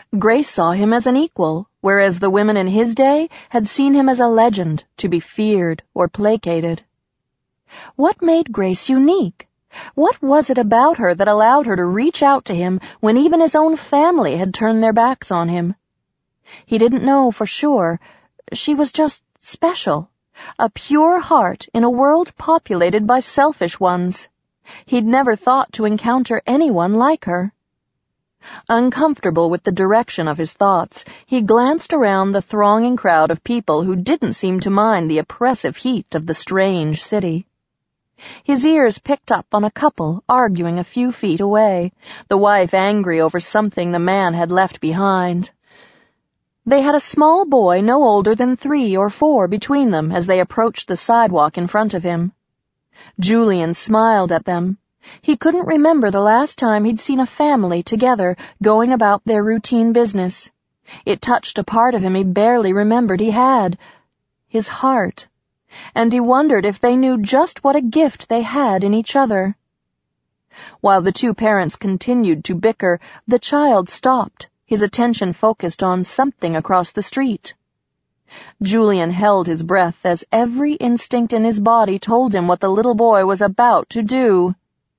Grace saw him as an equal, whereas the women in his day had seen him as a legend to be feared or placated. What made Grace unique? What was it about her that allowed her to reach out to him when even his own family had turned their backs on him? He didn't know for sure. She was just special, a pure heart in a world populated by selfish ones. He'd never thought to encounter anyone like her. Uncomfortable with the direction of his thoughts, he glanced around the thronging crowd of people who didn't seem to mind the oppressive heat of the strange city. His ears picked up on a couple arguing a few feet away, the wife angry over something the man had left behind. They had a small boy no older than 3 or 4 between them as they approached the sidewalk in front of him. Julian smiled at them. He couldn't remember the last time he'd seen a family together going about their routine business. It touched a part of him he barely remembered he had, his heart, and he wondered if they knew just what a gift they had in each other. While the 2 parents continued to bicker, the child stopped, his attention focused on something across the street. Julian held his breath as every instinct in his body told him what the little boy was about to do.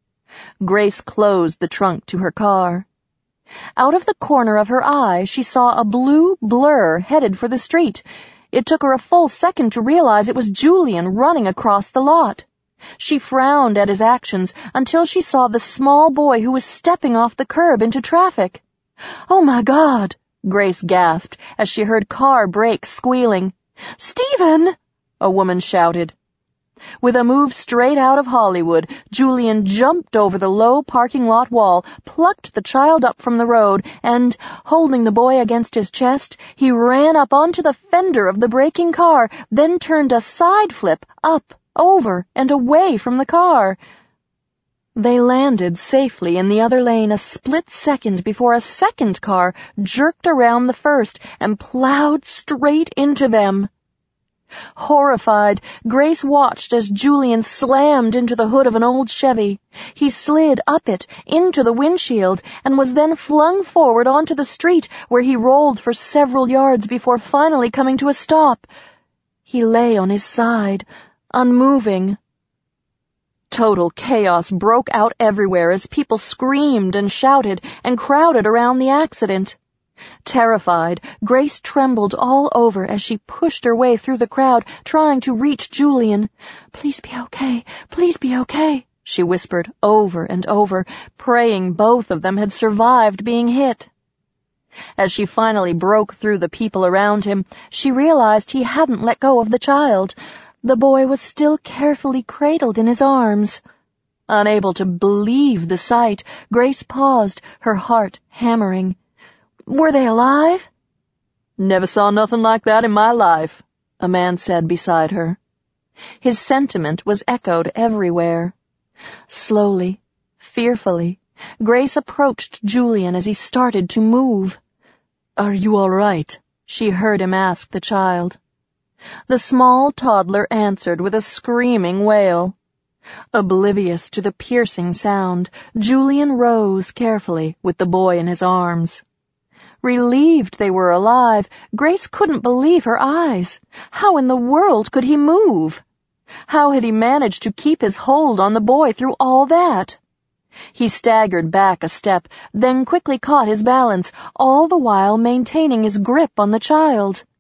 Grace closed the trunk to her car. Out of the corner of her eye, she saw a blue blur headed for the street. It took her a full second to realize it was Julian running across the lot. She frowned at his actions until she saw the small boy who was stepping off the curb into traffic. "Oh, my God!" Grace gasped as she heard car brakes squealing. "Stephen!" a woman shouted. With a move straight out of Hollywood, Julian jumped over the low parking lot wall, plucked the child up from the road, and, holding the boy against his chest, he ran up onto the fender of the braking car, then turned a side flip up, over, and away from the car. They landed safely in the other lane a split second before a second car jerked around the first and plowed straight into them. Horrified, Grace watched as Julian slammed into the hood of an old Chevy. He slid up it, into the windshield, and was then flung forward onto the street, where he rolled for several yards before finally coming to a stop. He lay on his side, unmoving. Total chaos broke out everywhere as people screamed and shouted and crowded around the accident. Terrified, Grace trembled all over as she pushed her way through the crowd, trying to reach Julian. "Please be okay, please be okay," she whispered over and over, praying both of them had survived being hit. As she finally broke through the people around him, she realized he hadn't let go of the child. The boy was still carefully cradled in his arms. Unable to believe the sight, Grace paused, her heart hammering. "Were they alive?" "Never saw nothing like that in my life," a man said beside her. His sentiment was echoed everywhere. Slowly, fearfully, Grace approached Julian as he started to move. "Are you all right?" she heard him ask the child. The small toddler answered with a screaming wail. Oblivious to the piercing sound, Julian rose carefully with the boy in his arms. Relieved they were alive, Grace couldn't believe her eyes. How in the world could he move? How had he managed to keep his hold on the boy through all that? He staggered back a step, then quickly caught his balance, all the while maintaining his grip on the child.